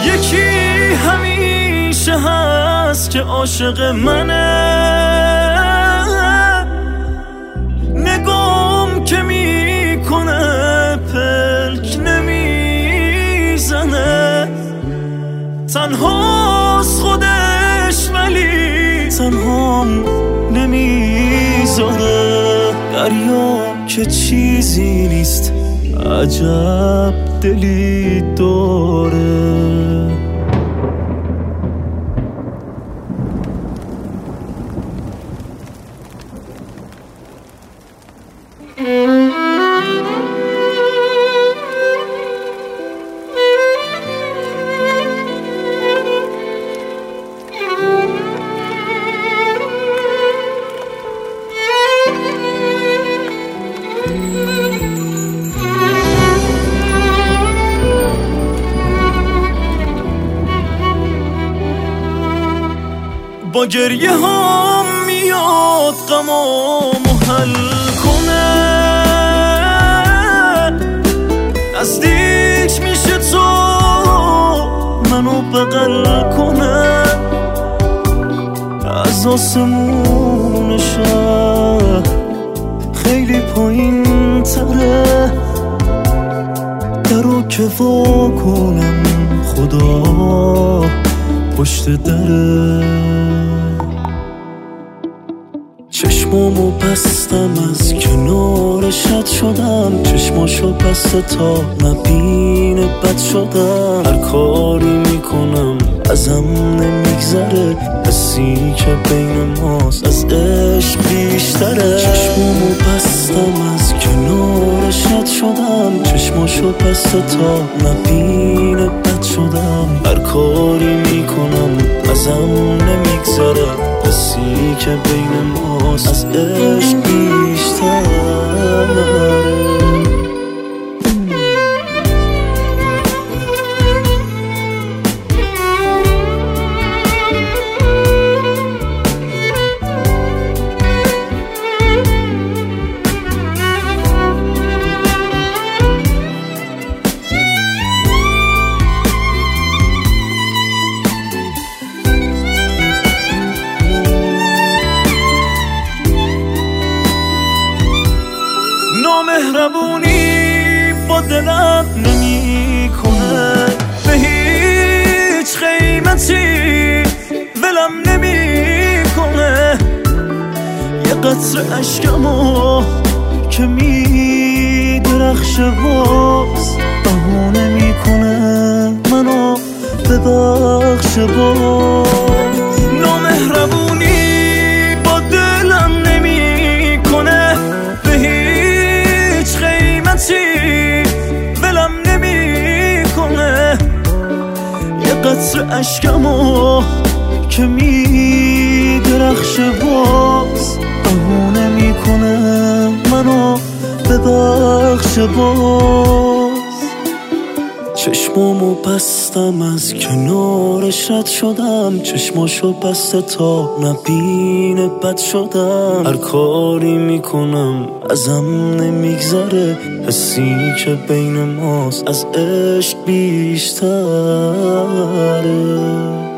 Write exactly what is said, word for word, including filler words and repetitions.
یکی همیشه هست که عاشق منه، نگام که میکنه پلک نمیزنه، تنهاست خودش ولی تنهام نمیذاره. دریا که چیزی نیست عجب دلی داره. با گریه هم میاد غمامو حل کنه، نزدیک میشه تو منو بغل کنه، از آسمون شهر خیلی پایین تره، درو که وا کنم خدا پشت دره. چشمامو بستم از کنارش رد شدم، چشماشو بسته تا نبینه بد شدم، هر کاری میکنم ازم نمیگذره، حسی که بین ماست از عشق بیشتره. چشمامو بستم از کنارش رد شدم، چشماشو بسته تا نبینه بد شدم، هر کاری میکنم ازم نمیگذره، حسی که بین ماست از عشق بیشتره. نامهربونی با دلم نمی کنه، به هیچ قیمتی ولم نمی کنه، یه قطره اشکمو که می درخشه باز بهونه می کنه منو ببخشه باز. نامهربونی با دلم نمی کنه، به هیچ قیمتی ولم نمی کنه، یه قطره اشکمو که می درخشه باز بهونه می کنه منو ببخشه باز. چشمامو بستم از کنارش رد شدم، چشماشو بسته تا نبینه بد شدم، هر کاری میکنم ازم نمیگذره، حسی که بین ماست از عشق بیشتره.